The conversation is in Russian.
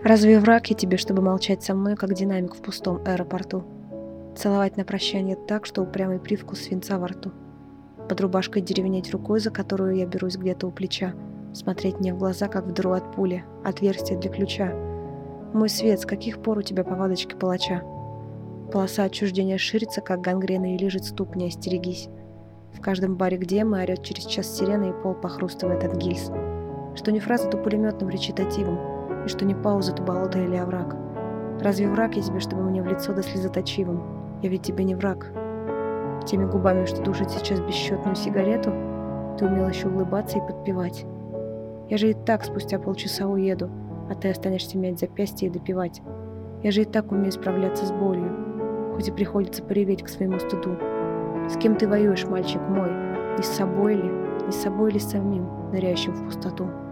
Разве враг я тебе, чтобы молчать со мной, как динамик в пустом аэропорту? Целовать на прощание так, что упрямый привкус свинца во рту. Под рубашкой деревенеть рукой, за которую я берусь где-то у плеча. Смотреть мне в глаза, как в дыру от пули, отверстие для ключа. Мой свет, с каких пор у тебя повадочки палача? Полоса отчуждения ширится, как гангрена, и лежит ступня, остерегись. В каждом баре, где мы, орет через час сирена, и пол похрустывает от гильз. Что не фраза, то пулеметным речитативом, и что не пауза, то болото или овраг. Разве враг я тебе, чтобы мне в лицо да слезоточивым? Я ведь тебе не враг. Теми губами, что душат сейчас бесчетную сигарету, ты умел еще улыбаться и подпевать. Я же и так спустя полчаса уеду, а ты останешься мять запястье и допивать. Я же и так умею справляться с болью, хоть и приходится пореветь к своему стыду. С кем ты воюешь, мальчик мой? Не с собой ли самим, ныряющим в пустоту?